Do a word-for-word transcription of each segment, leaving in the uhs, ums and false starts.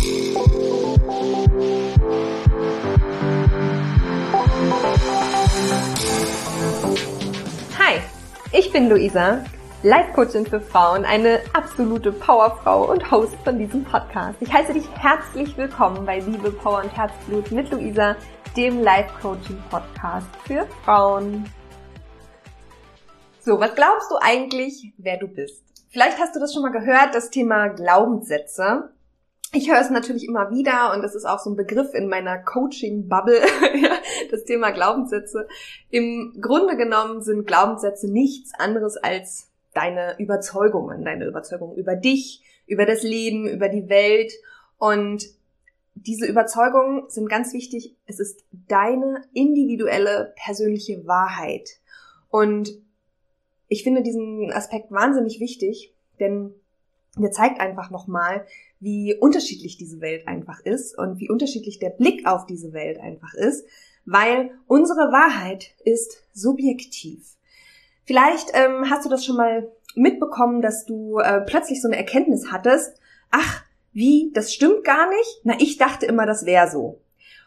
Hi, ich bin Luisa, Life-Coachin für Frauen, eine absolute Powerfrau und Host von diesem Podcast. Ich heiße dich herzlich willkommen bei Liebe, Power und Herzblut mit Luisa, dem Life-Coaching-Podcast für Frauen. So, was glaubst du eigentlich, wer du bist? Vielleicht hast du das schon mal gehört, das Thema Glaubenssätze. Ich höre es natürlich immer wieder und das ist auch so ein Begriff in meiner Coaching-Bubble, das Thema Glaubenssätze. Im Grunde genommen sind Glaubenssätze nichts anderes als deine Überzeugungen, deine Überzeugungen über dich, über das Leben, über die Welt. Und diese Überzeugungen sind ganz wichtig. Es ist deine individuelle, persönliche Wahrheit. Und ich finde diesen Aspekt wahnsinnig wichtig, denn der zeigt einfach nochmal, wie unterschiedlich diese Welt einfach ist und wie unterschiedlich der Blick auf diese Welt einfach ist, weil unsere Wahrheit ist subjektiv. Vielleicht ähm, hast du das schon mal mitbekommen, dass du äh, plötzlich so eine Erkenntnis hattest, ach, wie, das stimmt gar nicht? Na, ich dachte immer, das wäre so.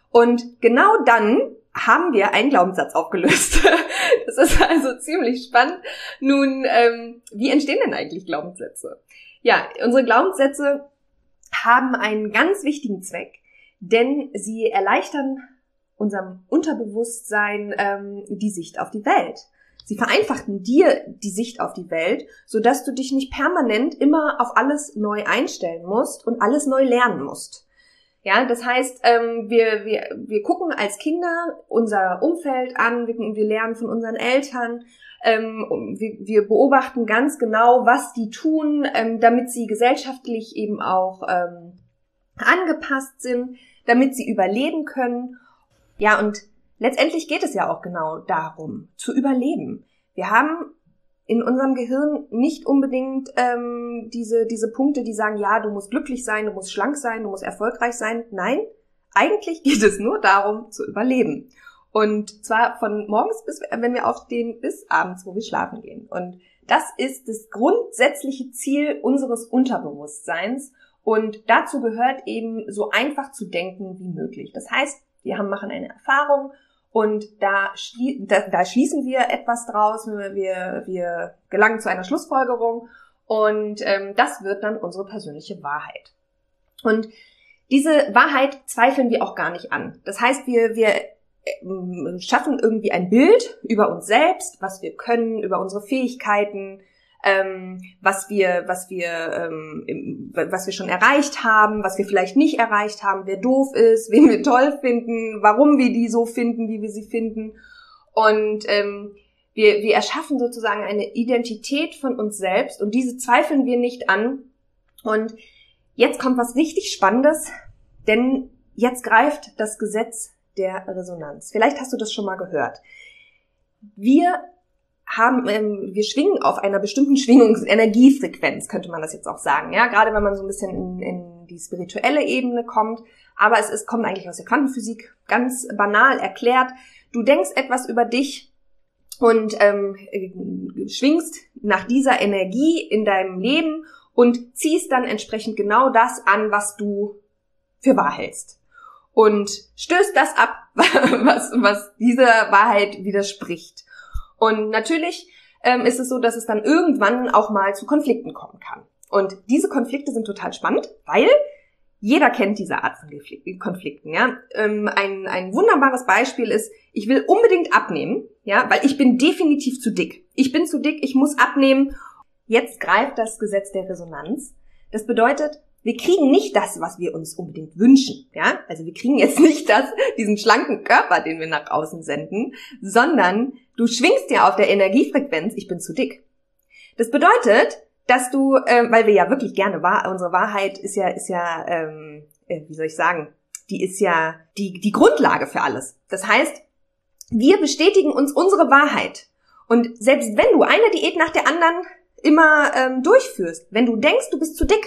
Und genau dann haben wir einen Glaubenssatz aufgelöst. Das ist also ziemlich spannend. Nun, ähm, wie entstehen denn eigentlich Glaubenssätze? Ja, unsere Glaubenssätze haben einen ganz wichtigen Zweck, denn sie erleichtern unserem Unterbewusstsein ähm, die Sicht auf die Welt. Sie vereinfachen dir die Sicht auf die Welt, sodass du dich nicht permanent immer auf alles neu einstellen musst und alles neu lernen musst. Ja, das heißt, ähm, wir, wir, wir gucken als Kinder unser Umfeld an, wir, wir lernen von unseren Eltern, ähm, wir, wir beobachten ganz genau, was die tun, ähm, damit sie gesellschaftlich eben auch ähm, angepasst sind, damit sie überleben können. Ja, und letztendlich geht es ja auch genau darum, zu überleben. Wir haben in unserem Gehirn nicht unbedingt ähm, diese diese Punkte, die sagen, ja, du musst glücklich sein, du musst schlank sein, du musst erfolgreich sein. Nein, eigentlich geht es nur darum, zu überleben. Und zwar von morgens bis, wenn wir aufstehen, bis abends, wo wir schlafen gehen. Und das ist das grundsätzliche Ziel unseres Unterbewusstseins. Und dazu gehört eben, so einfach zu denken wie möglich. Das heißt, wir haben, machen eine Erfahrung und da, schlie- da, da schließen wir etwas draus, wir, wir gelangen zu einer Schlussfolgerung und ähm, das wird dann unsere persönliche Wahrheit. Und diese Wahrheit zweifeln wir auch gar nicht an. Das heißt, wir, wir schaffen irgendwie ein Bild über uns selbst, was wir können, über unsere Fähigkeiten, ähm, was wir, was wir, ähm, was wir schon erreicht haben, was wir vielleicht nicht erreicht haben, wer doof ist, wen wir toll finden, warum wir die so finden, wie wir sie finden. Und ähm, wir, wir erschaffen sozusagen eine Identität von uns selbst und diese zweifeln wir nicht an. Und jetzt kommt was richtig Spannendes, denn jetzt greift das Gesetz der Resonanz. Vielleicht hast du das schon mal gehört. Wir haben, ähm, wir schwingen auf einer bestimmten Schwingungs-Energiefrequenz, könnte man das jetzt auch sagen, ja, gerade wenn man so ein bisschen in, in die spirituelle Ebene kommt, aber es ist, kommt eigentlich aus der Quantenphysik, ganz banal erklärt. Du denkst etwas über dich und ähm, schwingst nach dieser Energie in deinem Leben und ziehst dann entsprechend genau das an, was du für wahr hältst. Und stößt das ab, was, was dieser Wahrheit widerspricht. Und natürlich ähm, ist es so, dass es dann irgendwann auch mal zu Konflikten kommen kann. Und diese Konflikte sind total spannend, weil jeder kennt diese Art von Konflikten. Ja? Ähm, ein, ein wunderbares Beispiel ist, ich will unbedingt abnehmen, ja, weil ich bin definitiv zu dick. Ich bin zu dick, ich muss abnehmen. Jetzt greift das Gesetz der Resonanz. Das bedeutet, wir kriegen nicht das, was wir uns unbedingt wünschen, ja? Also wir kriegen jetzt nicht das, diesen schlanken Körper, den wir nach außen senden, sondern du schwingst ja auf der Energiefrequenz, ich bin zu dick. Das bedeutet, dass du, äh, weil wir ja wirklich gerne, wahr, unsere Wahrheit ist ja, ist ja, ähm, äh, wie soll ich sagen, die ist ja die, die Grundlage für alles. Das heißt, wir bestätigen uns unsere Wahrheit. Und selbst wenn du eine Diät nach der anderen immer ähm, durchführst, wenn du denkst, du bist zu dick,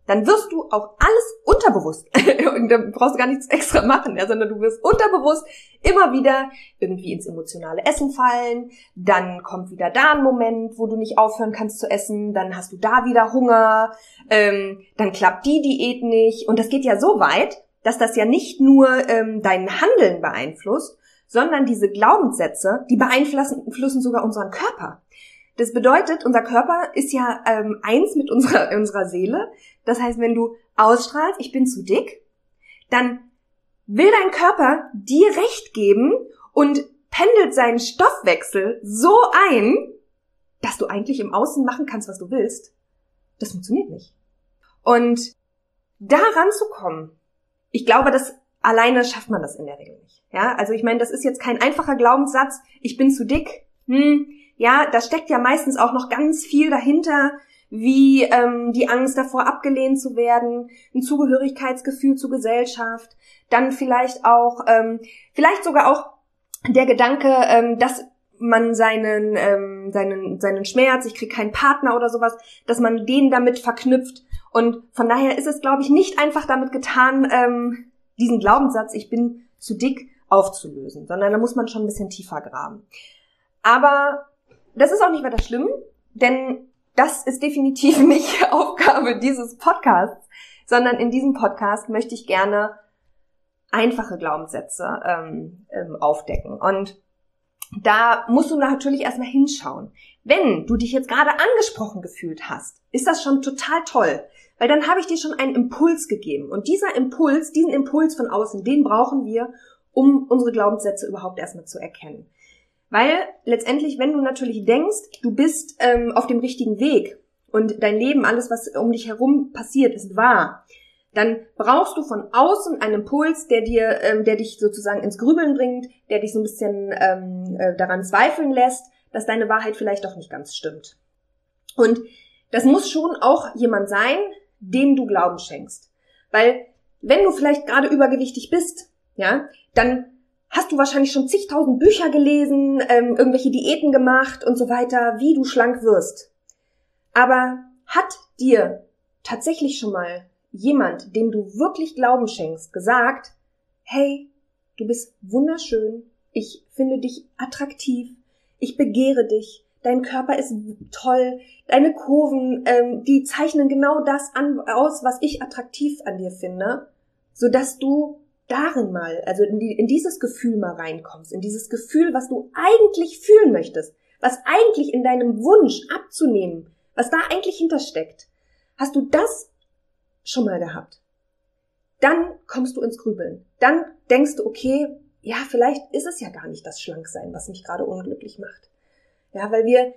dann wirst du auch alles unterbewusst, und da brauchst du gar nichts extra machen, ja, sondern du wirst unterbewusst immer wieder irgendwie ins emotionale Essen fallen, dann kommt wieder da ein Moment, wo du nicht aufhören kannst zu essen, dann hast du da wieder Hunger, ähm, dann klappt die Diät nicht, und das geht ja so weit, dass das ja nicht nur ähm, dein Handeln beeinflusst, sondern diese Glaubenssätze, die beeinflussen sogar unseren Körper. Das bedeutet, unser Körper ist ja ähm, eins mit unserer, unserer Seele. Das heißt, wenn du ausstrahlst, ich bin zu dick, dann will dein Körper dir Recht geben und pendelt seinen Stoffwechsel so ein, dass du eigentlich im Außen machen kannst, was du willst. Das funktioniert nicht. Und da ranzukommen, ich glaube, dass alleine schafft man das in der Regel nicht. Ja, also ich meine, das ist jetzt kein einfacher Glaubenssatz, ich bin zu dick. Hm, ja, da steckt ja meistens auch noch ganz viel dahinter, wie ähm, die Angst davor, abgelehnt zu werden, ein Zugehörigkeitsgefühl zur Gesellschaft, dann vielleicht auch, ähm, vielleicht sogar auch der Gedanke, ähm, dass man seinen, ähm, seinen, seinen Schmerz, ich kriege keinen Partner oder sowas, dass man den damit verknüpft. Und von daher ist es, glaube ich, nicht einfach damit getan, ähm, diesen Glaubenssatz, ich bin zu dick, aufzulösen, sondern da muss man schon ein bisschen tiefer graben. Aber das ist auch nicht weiter schlimm, denn das ist definitiv nicht Aufgabe dieses Podcasts, sondern in diesem Podcast möchte ich gerne einfache Glaubenssätze ähm, ähm, aufdecken. Und da musst du natürlich erstmal hinschauen. Wenn du dich jetzt gerade angesprochen gefühlt hast, ist das schon total toll, weil dann habe ich dir schon einen Impuls gegeben. Und dieser Impuls, diesen Impuls von außen, den brauchen wir, um unsere Glaubenssätze überhaupt erstmal zu erkennen. Weil letztendlich, wenn du natürlich denkst, du bist ähm, auf dem richtigen Weg und dein Leben, alles, was um dich herum passiert, ist wahr, dann brauchst du von außen einen Impuls, der dir, ähm, der dich sozusagen ins Grübeln bringt, der dich so ein bisschen ähm, äh, daran zweifeln lässt, dass deine Wahrheit vielleicht doch nicht ganz stimmt. Und das muss schon auch jemand sein, dem du Glauben schenkst. Weil wenn du vielleicht gerade übergewichtig bist, ja, dann hast du wahrscheinlich schon zigtausend Bücher gelesen, ähm, irgendwelche Diäten gemacht und so weiter, wie du schlank wirst. Aber hat dir tatsächlich schon mal jemand, dem du wirklich Glauben schenkst, gesagt, hey, du bist wunderschön, ich finde dich attraktiv, ich begehre dich, dein Körper ist toll, deine Kurven, ähm, die zeichnen genau das an, aus, was ich attraktiv an dir finde, sodass du darin mal, also in, die, in dieses Gefühl mal reinkommst, in dieses Gefühl, was du eigentlich fühlen möchtest, was eigentlich in deinem Wunsch abzunehmen, was da eigentlich hintersteckt. Hast du das schon mal gehabt? Dann kommst du ins Grübeln. Dann denkst du, okay, ja, vielleicht ist es ja gar nicht das Schlanksein, was mich gerade unglücklich macht. Ja, weil wir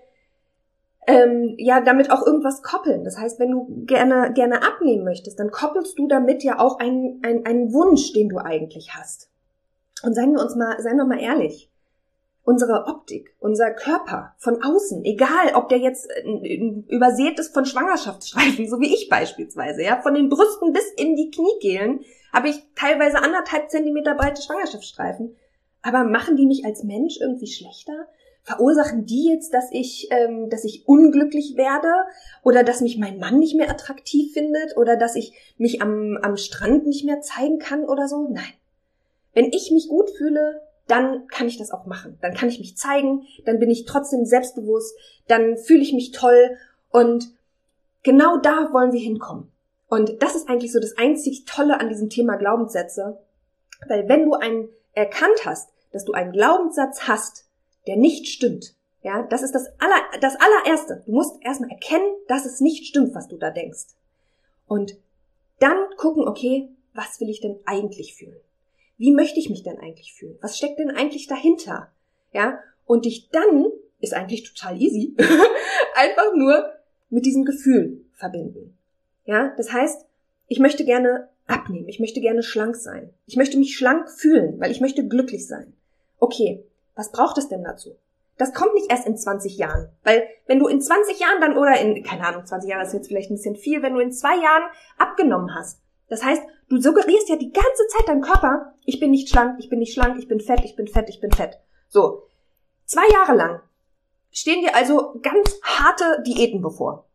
ähm, ja damit auch irgendwas koppeln. Das heißt, wenn du gerne gerne abnehmen möchtest, dann koppelst du damit ja auch einen, einen, einen Wunsch, den du eigentlich hast. Und seien wir uns mal, seien wir mal ehrlich, unsere Optik, unser Körper von außen, egal ob der jetzt übersät ist von Schwangerschaftsstreifen, so wie ich beispielsweise, ja, von den Brüsten bis in die Kniekehlen habe ich teilweise anderthalb Zentimeter breite Schwangerschaftsstreifen. Aber machen die mich als Mensch irgendwie schlechter? Verursachen die jetzt, dass ich, ähm, dass ich unglücklich werde oder dass mich mein Mann nicht mehr attraktiv findet oder dass ich mich am, am Strand nicht mehr zeigen kann oder so? Nein. Wenn ich mich gut fühle, dann kann ich das auch machen. Dann kann ich mich zeigen, dann bin ich trotzdem selbstbewusst, dann fühle ich mich toll und genau da wollen wir hinkommen. Und das ist eigentlich so das einzig Tolle an diesem Thema Glaubenssätze, weil wenn du einen erkannt hast, dass du einen Glaubenssatz hast, der nicht stimmt, ja, das ist das aller, das allererste. Du musst erstmal erkennen, dass es nicht stimmt, was du da denkst. Und dann gucken, okay, was will ich denn eigentlich fühlen? Wie möchte ich mich denn eigentlich fühlen? Was steckt denn eigentlich dahinter? Ja, und dich dann, ist eigentlich total easy, einfach nur mit diesem Gefühl verbinden. Ja, das heißt, ich möchte gerne abnehmen, ich möchte gerne schlank sein. Ich möchte mich schlank fühlen, weil ich möchte glücklich sein. Okay, was braucht es denn dazu? Das kommt nicht erst in zwanzig Jahren, weil wenn du in zwanzig Jahren dann oder in, keine Ahnung, zwanzig Jahre ist jetzt vielleicht ein bisschen viel, wenn du in zwei Jahren abgenommen hast. Das heißt, du suggerierst ja die ganze Zeit deinem Körper, ich bin nicht schlank, ich bin nicht schlank, ich bin fett, ich bin fett, ich bin fett. So, zwei Jahre lang stehen dir also ganz harte Diäten bevor.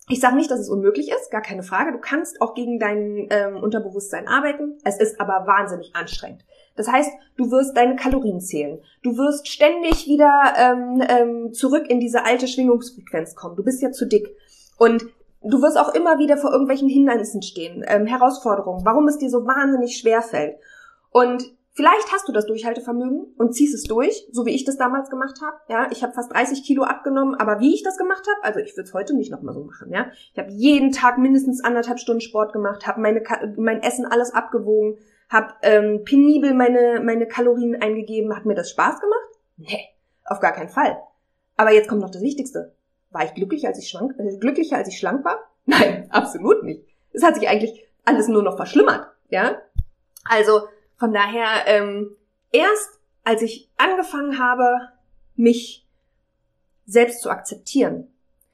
Ich sage nicht, dass es unmöglich ist, gar keine Frage. Du kannst auch gegen dein ähm, Unterbewusstsein arbeiten. Es ist aber wahnsinnig anstrengend. Das heißt, du wirst deine Kalorien zählen. Du wirst ständig wieder ähm, ähm, zurück in diese alte Schwingungsfrequenz kommen. Du bist ja zu dick. Und du wirst auch immer wieder vor irgendwelchen Hindernissen stehen, ähm, Herausforderungen, warum es dir so wahnsinnig schwer fällt. Und vielleicht hast du das Durchhaltevermögen und ziehst es durch, so wie ich das damals gemacht habe. Ja, ich habe fast dreißig Kilo abgenommen, aber wie ich das gemacht habe, also ich würde es heute nicht nochmal so machen. Ja, ich habe jeden Tag mindestens anderthalb Stunden Sport gemacht, habe meine mein Essen alles abgewogen, habe ähm, penibel meine meine Kalorien eingegeben. Hat mir das Spaß gemacht? Nee, auf gar keinen Fall. Aber jetzt kommt noch das Wichtigste: War ich glücklich, als ich schlank, äh, glücklicher, als ich schlank war? Nein, absolut nicht. Es hat sich eigentlich alles nur noch verschlimmert. Ja, also von daher, ähm, erst als ich angefangen habe, mich selbst zu akzeptieren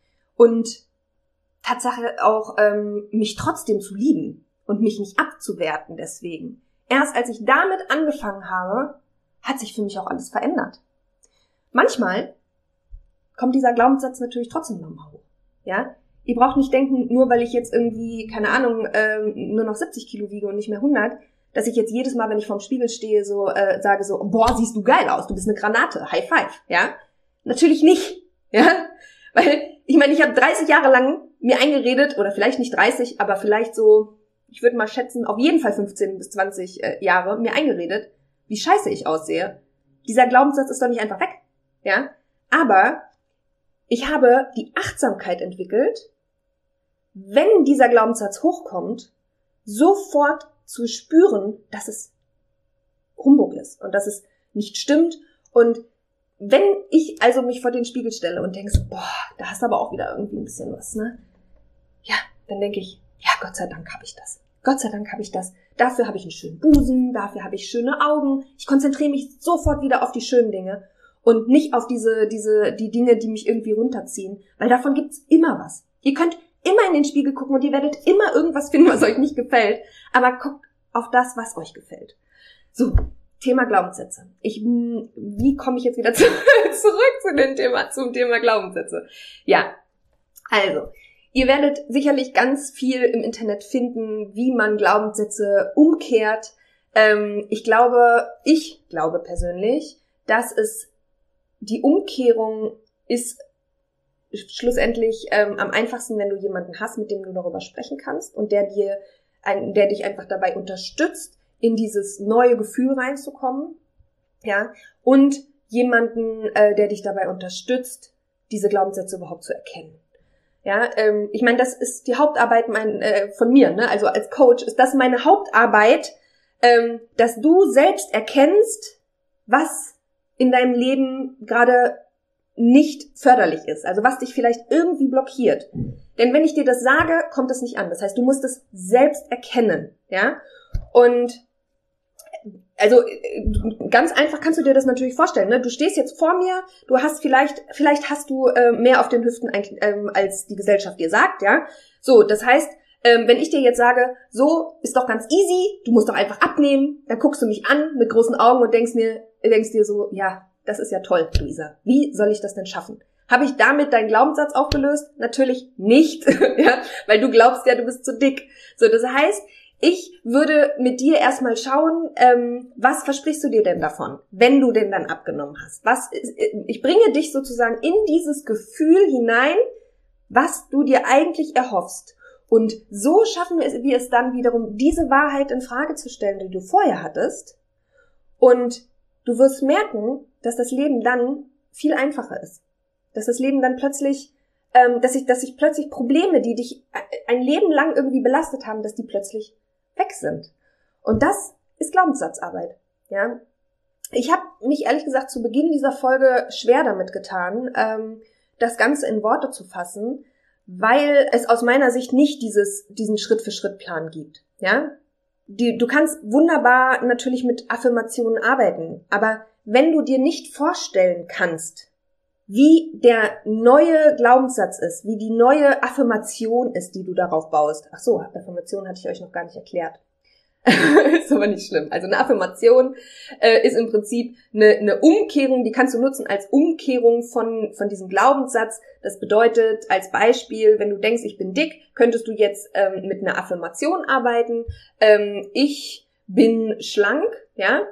und Tatsache auch ähm, mich trotzdem zu lieben und mich nicht abzuwerten deswegen, erst als ich damit angefangen habe, hat sich für mich auch alles verändert. Manchmal kommt dieser Glaubenssatz natürlich trotzdem nochmal hoch. Ja? Ihr braucht nicht denken, nur weil ich jetzt irgendwie, keine Ahnung, ähm, nur noch siebzig Kilo wiege und nicht mehr hundert, dass ich jetzt jedes Mal, wenn ich vorm Spiegel stehe, so äh, sage so, boah, siehst du geil aus, du bist eine Granate, High Five, ja? Natürlich nicht, ja? Weil, ich meine, ich habe dreißig Jahre lang mir eingeredet, oder vielleicht nicht dreißig, aber vielleicht so, ich würde mal schätzen, auf jeden Fall fünfzehn bis zwanzig äh, Jahre mir eingeredet, wie scheiße ich aussehe. Dieser Glaubenssatz ist doch nicht einfach weg, ja? Aber ich habe die Achtsamkeit entwickelt, wenn dieser Glaubenssatz hochkommt, sofort zu spüren, dass es Humbug ist und dass es nicht stimmt. Und wenn ich also mich vor den Spiegel stelle und denke so, boah, da hast du aber auch wieder irgendwie ein bisschen was, ne? Ja, dann denke ich, ja, Gott sei Dank habe ich das. Gott sei Dank habe ich das. Dafür habe ich einen schönen Busen, dafür habe ich schöne Augen. Ich konzentriere mich sofort wieder auf die schönen Dinge und nicht auf diese, diese, die Dinge, die mich irgendwie runterziehen. Weil davon gibt's immer was. Ihr könnt immer in den Spiegel gucken und ihr werdet immer irgendwas finden, was euch nicht gefällt. Aber guckt auf das, was euch gefällt. So, Thema Glaubenssätze. Ich, wie komme ich jetzt wieder zu, zurück zu dem Thema, zum Thema Glaubenssätze? Ja, also, ihr werdet sicherlich ganz viel im Internet finden, wie man Glaubenssätze umkehrt. Ähm, ich glaube, ich glaube persönlich, dass es die Umkehrung ist schlussendlich ähm, am einfachsten, wenn du jemanden hast, mit dem du darüber sprechen kannst und der dir, ein, der dich einfach dabei unterstützt, in dieses neue Gefühl reinzukommen, ja, und jemanden, äh, der dich dabei unterstützt, diese Glaubenssätze überhaupt zu erkennen. Ja, ähm, ich meine, das ist die Hauptarbeit mein, äh, von mir, ne? Also als Coach ist das meine Hauptarbeit, ähm, dass du selbst erkennst, was in deinem Leben gerade nicht förderlich ist, also was dich vielleicht irgendwie blockiert. Denn wenn ich dir das sage, kommt es nicht an. Das heißt, du musst es selbst erkennen, ja? Und also ganz einfach kannst du dir das natürlich vorstellen, ne? Du stehst jetzt vor mir, du hast vielleicht vielleicht hast du äh, mehr auf den Hüften ähm, als die Gesellschaft dir sagt, ja? So, das heißt, ähm, wenn ich dir jetzt sage, so ist doch ganz easy, du musst doch einfach abnehmen, dann guckst du mich an mit großen Augen und denkst mir denkst dir so, ja, das ist ja toll, Luisa. Wie soll ich das denn schaffen? Habe ich damit deinen Glaubenssatz aufgelöst? Natürlich nicht, ja, weil du glaubst ja, du bist zu dick. So, das heißt, ich würde mit dir erstmal schauen, ähm, was versprichst du dir denn davon, wenn du denn dann abgenommen hast? Was? Ich bringe dich sozusagen in dieses Gefühl hinein, was du dir eigentlich erhoffst. Und so schaffen wir es, wir es dann wiederum, diese Wahrheit in Frage zu stellen, die du vorher hattest. Und du wirst merken, dass das Leben dann viel einfacher ist. Dass das Leben dann plötzlich, ähm, dass sich, dass sich plötzlich Probleme, die dich ein Leben lang irgendwie belastet haben, dass die plötzlich weg sind. Und das ist Glaubenssatzarbeit. Ja, ich habe mich ehrlich gesagt zu Beginn dieser Folge schwer damit getan, ähm, das Ganze in Worte zu fassen, weil es aus meiner Sicht nicht dieses diesen Schritt-für-Schritt-Plan gibt. Ja, die, du kannst wunderbar natürlich mit Affirmationen arbeiten, aber wenn du dir nicht vorstellen kannst, wie der neue Glaubenssatz ist, wie die neue Affirmation ist, die du darauf baust. Ach so, Affirmation hatte ich euch noch gar nicht erklärt. Ist aber nicht schlimm. Also eine Affirmation äh, ist im Prinzip eine, eine Umkehrung, die kannst du nutzen als Umkehrung von von diesem Glaubenssatz. Das bedeutet, als Beispiel, wenn du denkst, ich bin dick, könntest du jetzt ähm, mit einer Affirmation arbeiten. Ähm, ich bin schlank, ja.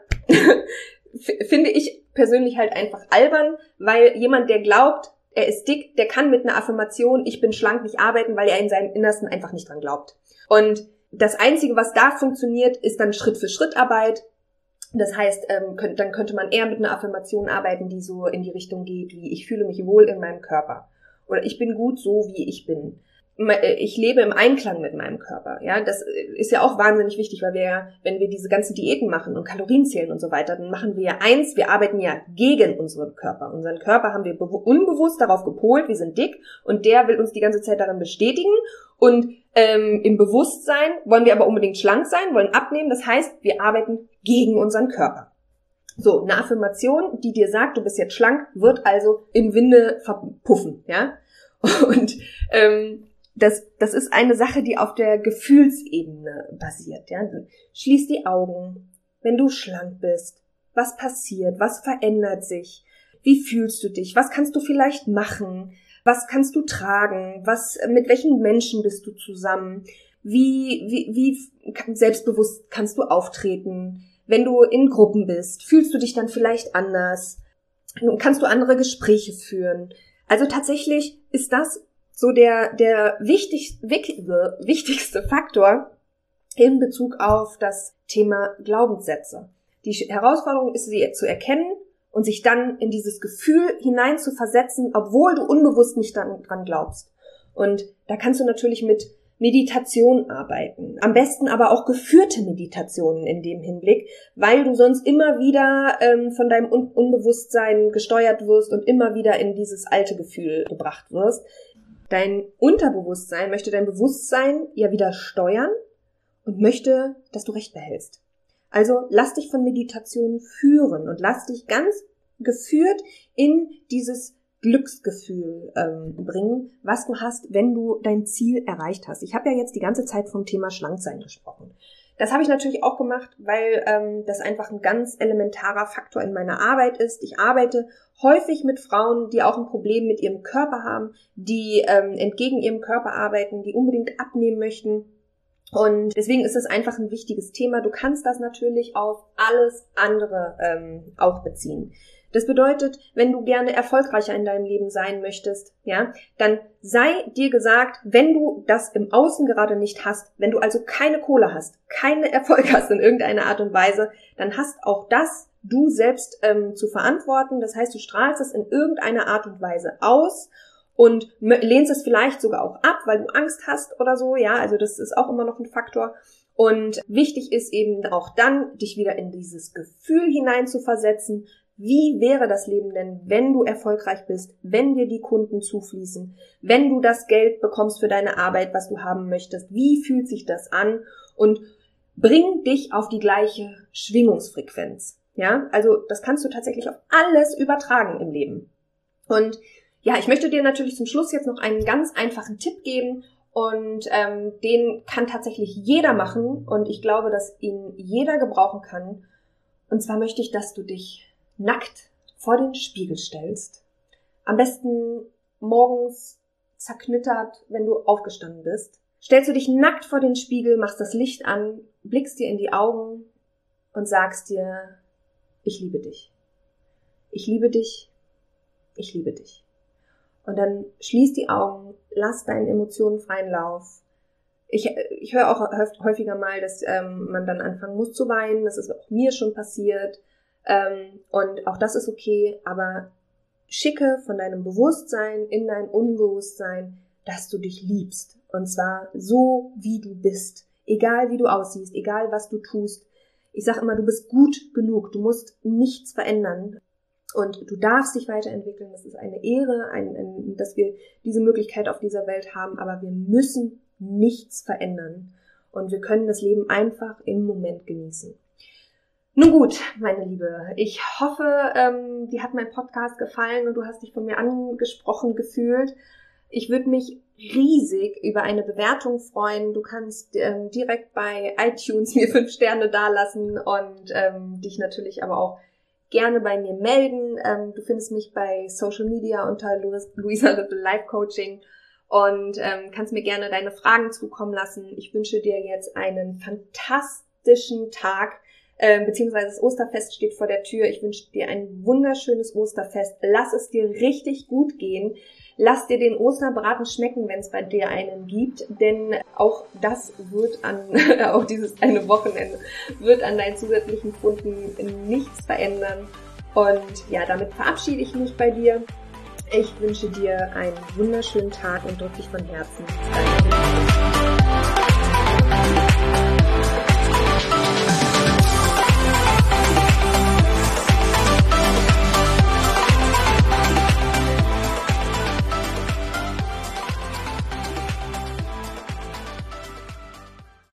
F- finde ich persönlich halt einfach albern, weil jemand, der glaubt, er ist dick, der kann mit einer Affirmation, ich bin schlank, nicht arbeiten, weil er in seinem Innersten einfach nicht dran glaubt. Und das Einzige, was da funktioniert, ist dann Schritt-für-Schritt-Arbeit. Das heißt, ähm, könnt, dann könnte man eher mit einer Affirmation arbeiten, die so in die Richtung geht, wie ich fühle mich wohl in meinem Körper. Oder ich bin gut so, wie ich bin. Ich lebe im Einklang mit meinem Körper. Ja, das ist ja auch wahnsinnig wichtig, weil wir ja, wenn wir diese ganzen Diäten machen und Kalorien zählen und so weiter, dann machen wir ja eins, wir arbeiten ja gegen unseren Körper. Unseren Körper haben wir bewu- unbewusst darauf gepolt, wir sind dick und der will uns die ganze Zeit darin bestätigen. Und ähm, im Bewusstsein wollen wir aber unbedingt schlank sein, wollen abnehmen. Das heißt, wir arbeiten gegen unseren Körper. So, eine Affirmation, die dir sagt, du bist jetzt schlank, wird also im Winde verpuffen. Ja, und ähm, Das, das ist eine Sache, die auf der Gefühlsebene basiert. Ja? Schließ die Augen, wenn du schlank bist. Was passiert? Was verändert sich? Wie fühlst du dich? Was kannst du vielleicht machen? Was kannst du tragen? Was, mit welchen Menschen bist du zusammen? Wie, wie, wie selbstbewusst kannst du auftreten? Wenn du in Gruppen bist, fühlst du dich dann vielleicht anders? Kannst du andere Gespräche führen? Also tatsächlich ist das so der der wichtig, wichtigste, wichtigste Faktor in Bezug auf das Thema Glaubenssätze. Die Herausforderung ist, sie zu erkennen und sich dann in dieses Gefühl hinein zu versetzen, obwohl du unbewusst nicht dran glaubst. Und da kannst du natürlich mit Meditation arbeiten. Am besten aber auch geführte Meditationen in dem Hinblick, weil du sonst immer wieder ähm, von deinem Un- Unbewusstsein gesteuert wirst und immer wieder in dieses alte Gefühl gebracht wirst. Dein Unterbewusstsein möchte dein Bewusstsein ja wieder steuern und möchte, dass du Recht behältst. Also lass dich von Meditation führen und lass dich ganz geführt in dieses Glücksgefühl ähm, bringen, was du hast, wenn du dein Ziel erreicht hast. Ich habe ja jetzt die ganze Zeit vom Thema Schlanksein gesprochen. Das habe ich natürlich auch gemacht, weil ähm, das einfach ein ganz elementarer Faktor in meiner Arbeit ist. Ich arbeite häufig mit Frauen, die auch ein Problem mit ihrem Körper haben, die ähm, entgegen ihrem Körper arbeiten, die unbedingt abnehmen möchten. Und deswegen ist es einfach ein wichtiges Thema. Du kannst das natürlich auf alles andere ähm, auch beziehen. Das bedeutet, wenn du gerne erfolgreicher in deinem Leben sein möchtest, ja, dann sei dir gesagt, wenn du das im Außen gerade nicht hast, wenn du also keine Kohle hast, keinen Erfolg hast in irgendeiner Art und Weise, dann hast auch das du selbst ähm, zu verantworten. Das heißt, du strahlst es in irgendeiner Art und Weise aus und lehnst es vielleicht sogar auch ab, weil du Angst hast oder so, ja, also das ist auch immer noch ein Faktor. Und wichtig ist eben auch dann, dich wieder in dieses Gefühl hinein zu versetzen. Wie wäre das Leben denn, wenn du erfolgreich bist, wenn dir die Kunden zufließen, wenn du das Geld bekommst für deine Arbeit, was du haben möchtest? Wie fühlt sich das an? Und bring dich auf die gleiche Schwingungsfrequenz. Ja, also das kannst du tatsächlich auf alles übertragen im Leben. Und ja, ich möchte dir natürlich zum Schluss jetzt noch einen ganz einfachen Tipp geben und ähm, den kann tatsächlich jeder machen und ich glaube, dass ihn jeder gebrauchen kann. Und zwar möchte ich, dass du dich nackt vor den Spiegel stellst. Am besten morgens zerknittert, wenn du aufgestanden bist. Stellst du dich nackt vor den Spiegel, machst das Licht an, blickst dir in die Augen und sagst dir, ich liebe dich. Ich liebe dich. Ich liebe dich. Und dann schließ die Augen, lass deinen Emotionen freien Lauf. Ich, ich höre auch häufiger mal, dass ähm, man dann anfangen muss zu weinen. Das ist auch mir schon passiert. Ähm, und auch das ist okay, aber schicke von deinem Bewusstsein in dein Unbewusstsein, dass du dich liebst. Und zwar so, wie du bist. Egal, wie du aussiehst, egal, was du tust. Ich sage immer, du bist gut genug. Du musst nichts verändern. Und du darfst dich weiterentwickeln. Das ist eine Ehre, ein, ein, dass wir diese Möglichkeit auf dieser Welt haben. Aber wir müssen nichts verändern. Und wir können das Leben einfach im Moment genießen. Nun gut, meine Liebe, ich hoffe, ähm, dir hat mein Podcast gefallen und du hast dich von mir angesprochen gefühlt. Ich würde mich riesig über eine Bewertung freuen. Du kannst ähm, direkt bei iTunes mir fünf Sterne dalassen und ähm, dich natürlich aber auch gerne bei mir melden. Ähm, du findest mich bei Social Media unter Luisa Little Life Coaching und ähm, kannst mir gerne deine Fragen zukommen lassen. Ich wünsche dir jetzt einen fantastischen Tag, äh, beziehungsweise das Osterfest steht vor der Tür. Ich wünsche dir ein wunderschönes Osterfest. Lass es dir richtig gut gehen. Lass dir den Osterbraten schmecken, wenn es bei dir einen gibt, denn auch das wird an, auch dieses eine Wochenende, wird an deinen zusätzlichen Pfunden nichts verändern. Und ja, damit verabschiede ich mich bei dir. Ich wünsche dir einen wunderschönen Tag und drücke dich von Herzen. Danke.